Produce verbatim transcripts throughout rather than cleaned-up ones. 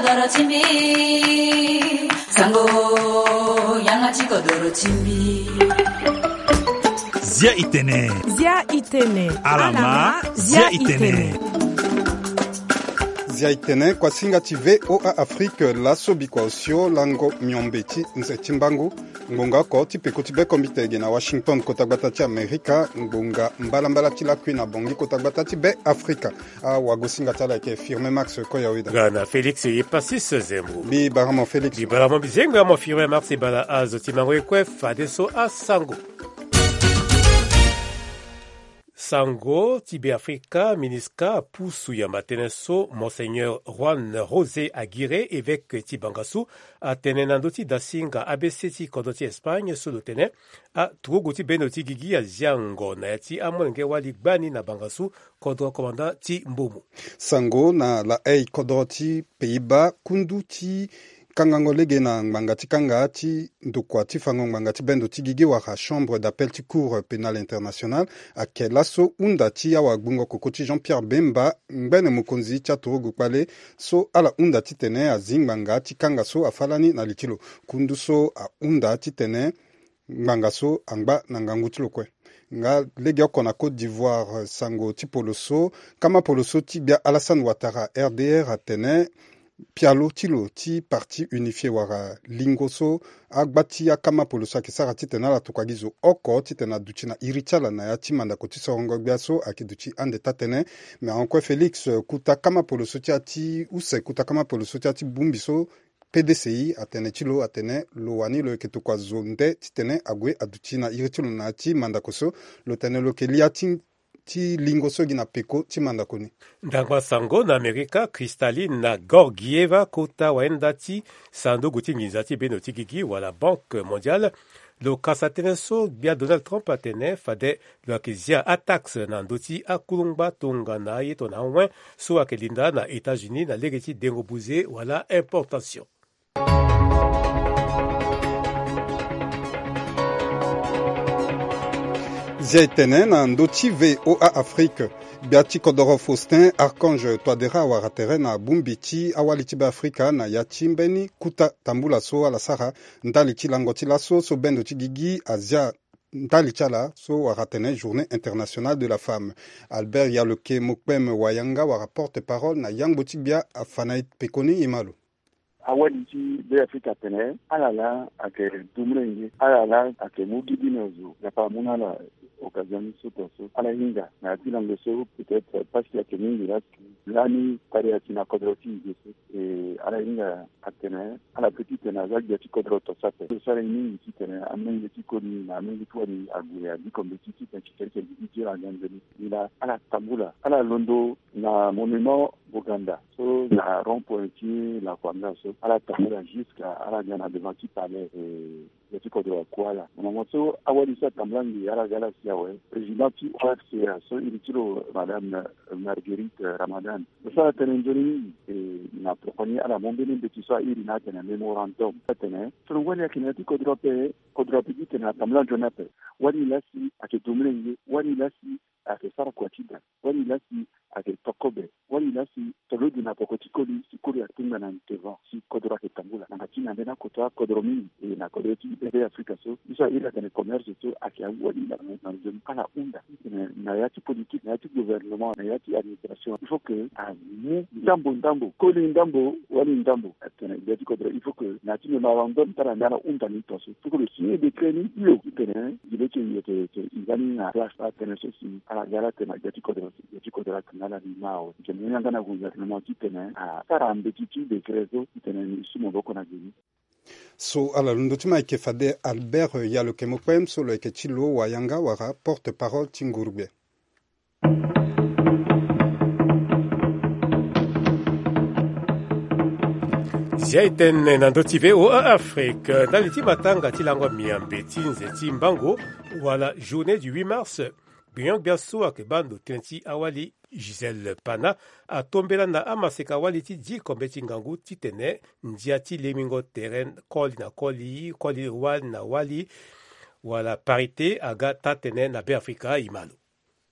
kodoro chimbi sango yangachi kodoro chimbi Zia itene Zia itene Alama Zia itene Zia itene kwa singa ti V O A Afrique la sobi kwa osio lango miombeti nze timbangu ngonga ko ti peko ti be kombitege na Washington kotagbata ti Amerika ngonga mbala mbala ti la kui na bongi kotagbata ti be Afrika a wago singa tala ke firme Max ko ya wida Gana Felix e pasis zembo bi baramo Felix bi baramo bizenga mo firme Max e bala azo ti mango e kwe fadeso a sango Sango, Tibé Africa, Miniska, Poussou Yamateneso, Monseigneur Juan José Aguirre, évêque Tibangassou, a Tenenandoti Dasinga, A B C Ti Kodoti Espagne, sous le Tene, a Trugoti Benoti Gigi, a Ziango, Nayati, a Monge Wali Bani na Bangassou, Kodro Commandant Ti Mbomu. Sango na la Ei Kodoti, Pays-Bas, Kunduti, Kangango lege na ngangati kangati ndukwa ti fango ngangati bendo ti gigi wa chambre d'appel ti cour pénal international akelaso unda ti ya wa gbungo kokoti Jean-Pierre Bemba ngene mukonzi cha turugu pale so ala unda ti tene azinganga ti kanga so afalani na litilo kundu so a unda ti tene nganga so angba na ngangutilo kwe nga lege kona Côte d'Ivoire sango ti poloso kama poloso ti bia Alassane Ouattara R D R atene Pialo tilo ti parti unifié wara lingoso agbati ya kama poloso akisara titena la tukagizo oko titena duchina irichala na ya timanda koti sorongo biaso akiduchi ande tatene me encore Félix kuta kama poloso ti ati use kuta kama poloso ti ati bumbiso P D C I atene tilo atene lo wani lo ketu kwa zonde titene agwe aduchina irichala na ti mandakoso lo tene lo ke liatin ti lingoso gina peko ti mandakoni. Ndangwa sango na Amerika, Kristalina na Gorgieva kota waenda ti sando guti nizati benoti gigi wala Banque mondiale. Lo kasateneso bia Donald Trump atene fade lo akizia atax na ndoti akulungba tonga na yeto na wen so akelinda na États-Unis na legeti dengobuze wala importation. Ziaitene na ndoti V O A Afrique biati Kodoro Faustin Archange Toadera waratere na bumbiti awaliti ba Afrika na yachimbeni kuta tambula so ala sara ndali ti langoti la so so bendo ti gigi Asia ndali chala so waratene journée internationale de la femme. Albert Yaloke Mokpem Wayanga wara porte-parole na yang botibia afanait pekoni imalo. Awali ti be Afrika tene alala ake dumrengi alala ake mugibinozo ya pa munala occasion soto so ala hinga na tila ngoso peut-être parce qu'il y a que mingi là lani pare atina kodroti yeso e ala hinga atene ala petite na zaga ti kodroto sape so sare mingi ti tene amengi ti koni na amengi to ni aguya di compétitif ti quelque di ti la ngandeni ila ala tambula ala londo na monument Buganda so la rond-point ti la kwanga so ala tambula jusqu'à ala gana devant ti palais e yati kodro kwala mama so awali sa tamblangi ala gala siawe président ti O F C A so ilitiro madame Marguerite Ramadan so tenendoni e na proponi ala mombeni de tisa iri na tena memorandum tena so wani akinati kodro pe kodro pe tena tamblan jonape wani lasi akitumlengi wani lasi ake sara kwa chida wani lasi ake tokobe wani lasi tolodi na pokotikoli sikuri atunga na nteva si kodro ke tambula na china ndena kotwa kodro mingi e na kodro ti be Afrika so isa ila tena commerce so ake wani na na zone kana unda na yati politique na yati gouvernement na yati administration il faut que a mu ndambo ndambo koli ndambo wani ndambo tena yati kodro il faut que na ti memorandum tara ndana unda ni toso il faut que le signer décret ni yo tena il que yete izani na classe tena so si ala gala tena yati kodro yati kodro kana ni mao jemenya ngana gouvernement ti tena a tara mbeti ti décret so tena ni sumo boko na gini. So ala lundotima ike fade Albert Yaloke Mokpem so lo ike chilo wayanga wara porte-parole tingurbe. Ziaiten na ndoti V O A Afrique ndali ti matanga ti langwa miambe ti nze ti mbango wala journée du huit mars Bion biaso ake bando tenti awali Gisèle Pana atombela na amaseka awali ti di kombe ti ngangu ti tene ndia ti lemingo terrain koli na koli koli wali na wali wala parité aga ta tene na be Afrika imalo.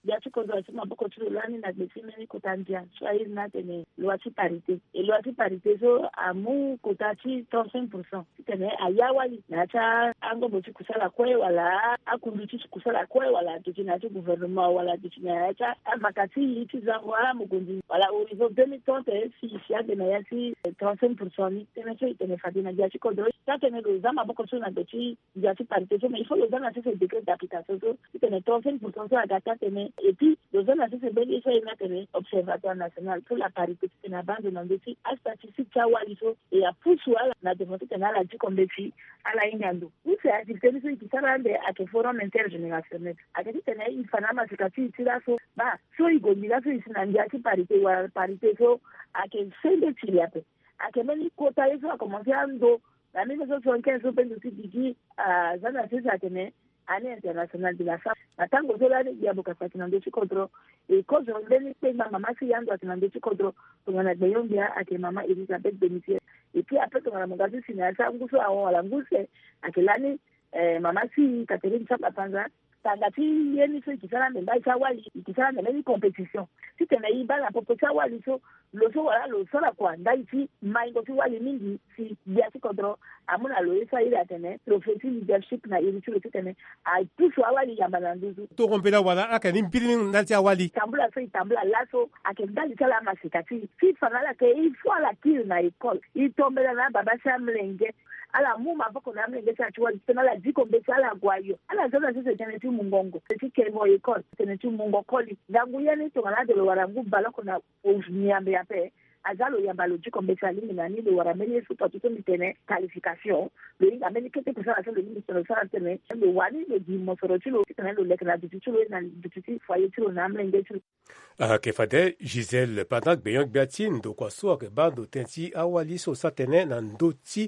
ya chikodro chima boko chilo lani na besime ni kotandia so ir na tene loati parité et loati parité so amu kotachi trente-cinq pour cent tene ayawali na cha ango bochi kusala kwe wala akunduchi kusala kwe wala tukina tu gouvernement wala tukina cha makati iti zango ala mugonzi wala au niveau deux mille trente si ya tene ya si trente-cinq pour cent ni tene so tene fadina ya chikodro ça tene lo zama boko so na dochi ya si parité so mais il faut le zama c'est ce décret d'application so tene trente-cinq pour cent so agata tene et puis le zama c'est ce beli so ina tene observatoire national pour la parité tene bande na dochi a statistique cha wali so et a pusu ala na démontrer tene ala chikombesi ala ingando use activité so ikisarande ake forum intergénérationnel akati tene ifanama sikati itira so ba so igomila so isinandia si parité wa parité so ake sende tiliape ake meni kota yeso a commencé ando la mille neuf cent soixante-quinze so pendo tiki a zana sisa tene année internationale de la femme natango zola ni ya boka kinando chikodro e kozo ndeni pe mama si yando kinando chikodro tungana beyombia ake mama Elizabeth Benitier et puis après tungana mongazi sinasa nguso awo wala nguse akelani eh, mama si Catherine Chapa-Panza tangati yeni so ikisala memba chawali ikisala memba ni compétition si tena iba la popo chawali so loso wala loso la kwa ndai si maingo si wali mingi si biasi kontro amuna lo isa ile atene prophecy leadership na ili chulo tene ai pusu awali ya malanduzu to rompela wala aka ni mpiri ndati awali tambula so tambula laso akendali kala masikati si fanala ke ifo la kill na école itombela na baba samlenge ala muma bako na mlenge cha chwa tena la diko mbesa ala gwayo ala zola sisi tene tu mungongo sisi kemo école tene tu mungo koli ndangu yene to ngala de lo warangu balako na onyambe yape azalo yambalo diko mbesa lingi na ni lo warameli su to to mitene qualification le inga meni kete ko sala le ni so sala tene le wani le di mosoro chulo tene lo lekna di chulo na di foyer chulo na mlenge chulo ah ke fade Gisèle pendant beyong biatine do kwa so ke bando tenti awali so satene na ndoti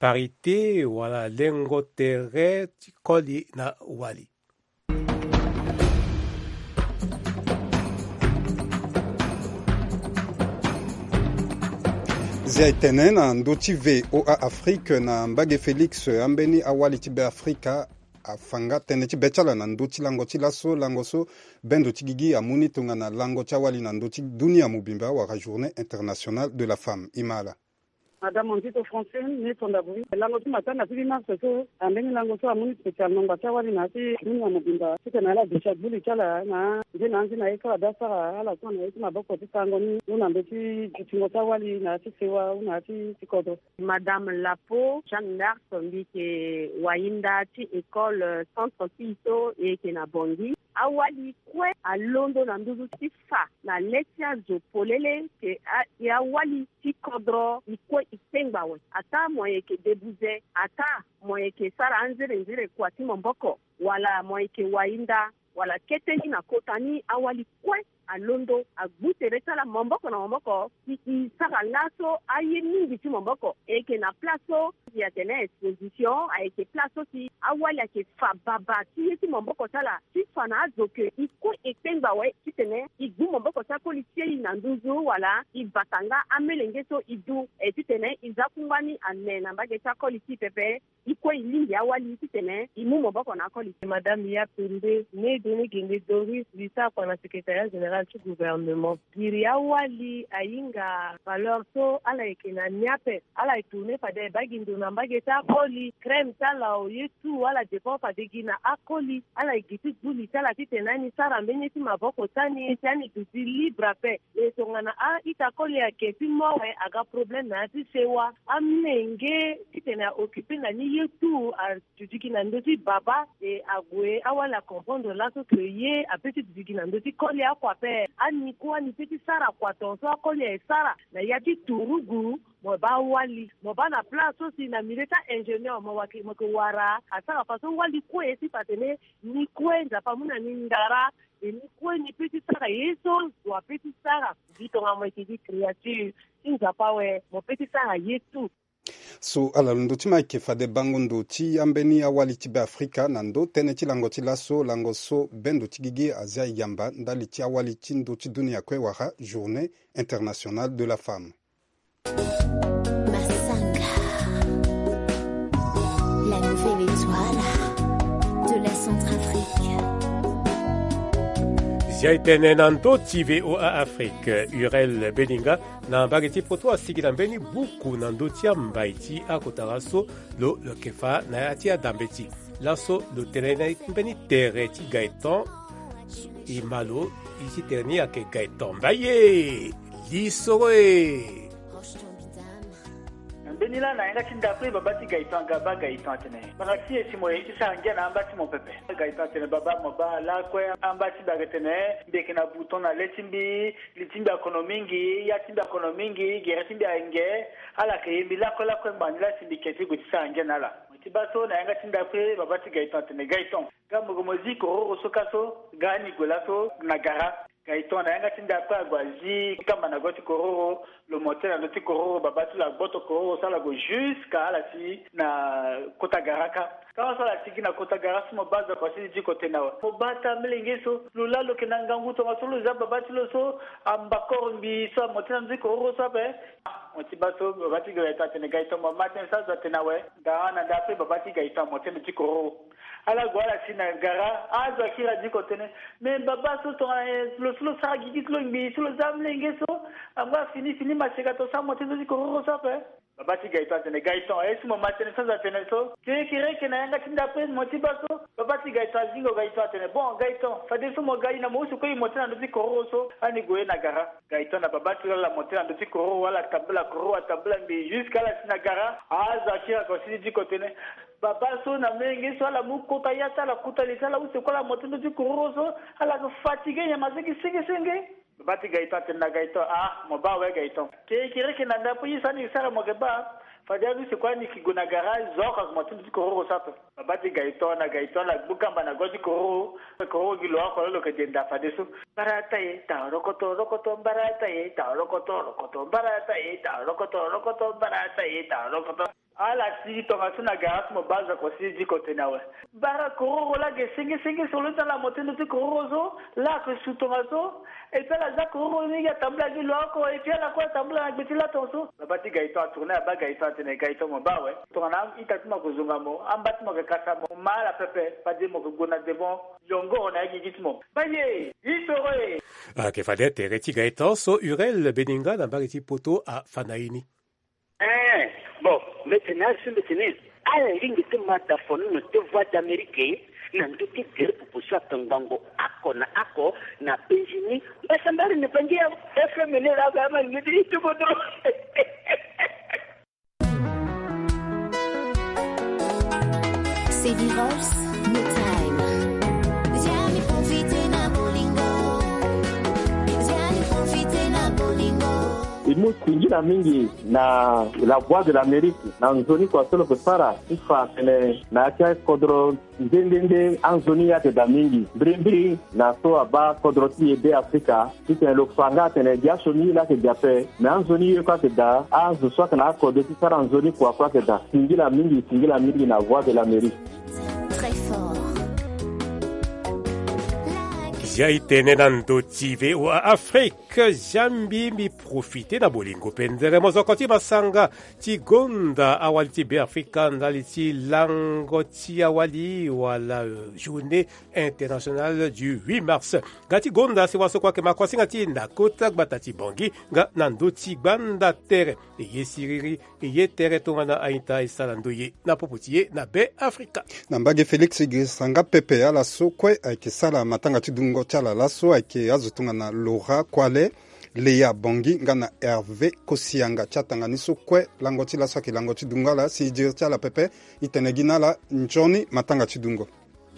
parité wala lengo terre koli na wali zia itene na ndoti V O A Afrique na mbage Felix ambeni awali tibe Afrika afanga tene ti bechala na ndoti lango ti laso lango so bendo ti gigi amuni tunga na lango ti awali na ndoti dunia mubimba waka journée internationale de la femme imala Madame Mondito français ni tondabui lango tu matana tu na so ambeni lango so amuni spécialement ba tawali na ti dunia mubimba ti na la bisha buli chala na je na nzi na eka da sara ala so na eti maboko ti tango ni una mbeti tingo tawali na ti sewa una ti tikodo Madame Lapo Jeanne d'Arc sombi ke wainda ti école centre Piso e ke na Bongi awali kwe alondo na nduzu ti fa na letia zo polele ke ya wali ti kodro ikwe itengba we ata moye ke debuze ata moye ke sara anzire nzire kwa ti momboko wala moye ke wainda wala keteni na kotani awali kwe alondo agbutere sala momboko na momboko i sara laso aye mingi ti momboko eke na plaso ya tene exposition eke plaso ti awali ake fa baba ti ti momboko sala ti fana azoke iko etengba we ti tene igbu momboko sa ko li tie na nduzu wala i batanga amelenge so idu e ti tene izakungani ane na mbage sa ko li ti pepe iko ilingi awali ti tene imu momboko na ko li madame ya pende ne doni gende Doris Lisa kwa na secrétariat général du gouvernement giri awali ayinga valeur so ala ekena nyape ala itourne fade bagindo na mbage ta koli crème tala o yetu wala depo fade gina akoli ala igiti buli tala titenani sara mbenye ti maboko tani tani tuti libre pe e tongana a ita koli ya keti mowe aga problème na ti sewa amnenge titena occupé na ni yetu a tutiki na ndoti baba e agwe awala comprendre la so que ye a petit tutiki na ndoti koli akwa pe ani ko ani petit sara kwa tonso koli e sara na yati turugu mo ba wali mo ba na place aussi na milita ingénieur mo waki mo ko wara asara façon wali ko e si patene ni ko nza pa muna ni ndara e ni ko ni petit sara yeso wa petit sara bitonga mo ki di créature inza pa we mo petit sara yetu so ala ndo ti maike fade bango ndo ti ambeni awali ti be Afrika na ndo tene ti lango ti laso lango so bendo ti gigi azia yamba ndali ti awali ti ndo ti dunia kue waka journée internationale de la femme. Masanga, la nouvelle étoile de la Centrafrique. Jaitene nando tive o a Afrique Urel Beninga na bageti poto asigila mbeni buku nando tia mbaiti akotaraso lo lo kefa na atia dambeti laso lo terena mbeni tereti Gaëtan imalo isi terni ake Gaëtan baye lisoe benila na nga tinda pre babati Gaëtan gaba Gaëtan tene bagati esimo isa ngena ambati mon pepe Gaëtan tene baba moba la kwe ambati bagatene mbeke na bouton na letimbi litimbi ekonomingi ya timbi ekonomingi geretimbi ange ala ke mbila ko la ko mbandila sindiketi gutisa ngena la tibaso na nga tinda pre babati Gaëtan tene Gaëtan gamugo moziko ro sokaso gani golaso nagara Gaëtan na nga tinda pa gwazi kama na goti kororo le motel na goti kororo babatu la boto kororo sala go jusqu'à la si na kota garaka kama sala tiki na kota garaka mo baza kwa si jiko tena mo bata mlengeso lula lo kenanga nguto masolo za babatu lo so ambakoro mbi so motel na kororo so pe moti baso babati Gaëtan tene Gaëtan mo matin sa za tena we da na da pe babati Gaëtan motel na kororo ala gwala sina gara aza kila jiko tene me baba so to lo lo sa gigit lo mbi so lo zamlenge so amba fini fini maseka to sa mote zo ko so pe baba ti Gaëtan tene Gaëtan esi mo matene sa za tene so ke kire ke na yanga tinda pe moti baso baba ti Gaëtan zingo Gaëtan tene bon Gaëtan fa de so mo gai na mo su ko i mote na ndo ko so ani goe na gara Gaëtan na baba ti la mote na ndo ko wala tabla ko tabla mbi jusqu'à la sina gara aza kila ko si jiko tene baba so na mengi so la mukota ya sala kutalisa la use kola motondo di kuroso ala ko fatigue ya maziki singe singe baba ti Gaëtan tena Gaëtan ah mo ba we Gaëtan ke kire ke nanda po yisa ni sara mo geba fadia du se kwa ni kigona garage zo ka motondo di kuroso sato baba ti Gaëtan na Gaëtan la bukamba na godi kuro ko gilo ko lo ke denda fadeso barata e ta rokoto rokoto barata e ta rokoto rokoto barata e ta rokoto rokoto barata e ta rokoto ala si tonga suna gas mo baza ko si jiko tenawe bara kororo la ge singe singe solo ta la motendo ti kororo la ko su tonga so e ta la za kororo ni ya tabla gi loko e pia la ko tabla gi ti la tonso babati Gaëtan tourner ba Gaëtan tene Gaëtan mo bawe tonga ita tuma ko zunga mo ambat mo ke kasa mo mala pepe pa de mo ko gona de bon yongo na gi gitmo baye isore ah ke fade tereti Gaëtan so Urel Beninga na bageti poto a Fanaini eh bon maintenant ce maintenant à la ligne de mataphone no te voix d'Amérique na nduki dire pour ça tangango ako na ako na penjini basambari ne pangia F M ne la gama ni dit tout bodro c'est divorce no time Ziani profiter na bolingo Ziani profiter na bolingo imu kuingira mingi na la voix de l'Amérique na nzoni kwa solo kusara ifa tene na kia kodro ndendende anzoni ya teda mingi brimbri na so aba kodro ti ebe Afrika tite lo fanga tene dia soni la ke diape na anzoni kwa teda azu so kana kodro ti sara anzoni kwa kwa teda singila mingi singila mingi na voix de l'Amérique très fort Jaitene nando tive o Afrique jambi mi profite na bolingo pendere mozokoti masanga ti gonda awali ti be Afrika ndali ti lango ti awali wala journée internationale du huit mars gati gonda si waso kwa ke makwasi ngati na kota batati bongi nga nando ti gbanda tere ye siriri ye tere tongana aita isalando ye na poputie na be Afrika na mbage Felix Gisanga pepe ala sokwe ake sala matanga ti dungo tala laso ake azutunga na Laura Kwale Leya Bongi ngana Hervé Kosianga chatanga niso kwe langoti laso ake langoti dungala si jircha la pepe itenegina la njoni matanga chidungo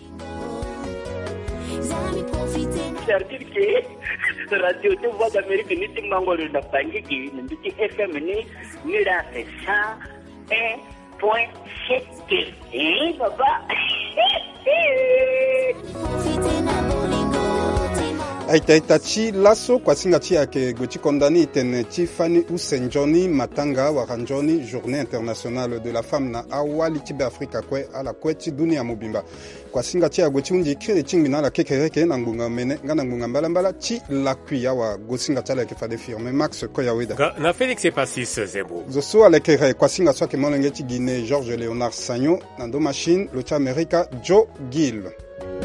c'est-à-dire que radio de voix d'Amérique ni timangolo na bangi ki ndi F M ni ni la ça un point sept eh baba aita itachi laso kwa singa chi ake goti kondani itene Tiffany Usenjoni matanga waranjoni journée internationale de la femme na awali tibe Afrika kwe ala kweti dunia mobimba kwa singa chi agoti unji kire chingbi na la kekereke na ngunga mene ngana ngunga mbala mbala chi la kuya wa gosinga chala ke fade firme Max Koyaweda na Felix et Passis Zebo zoso ale kere kwa singa so ke molenge ti Guinée Georges Léonard Sagnon na do machine lo cha America Joe Gill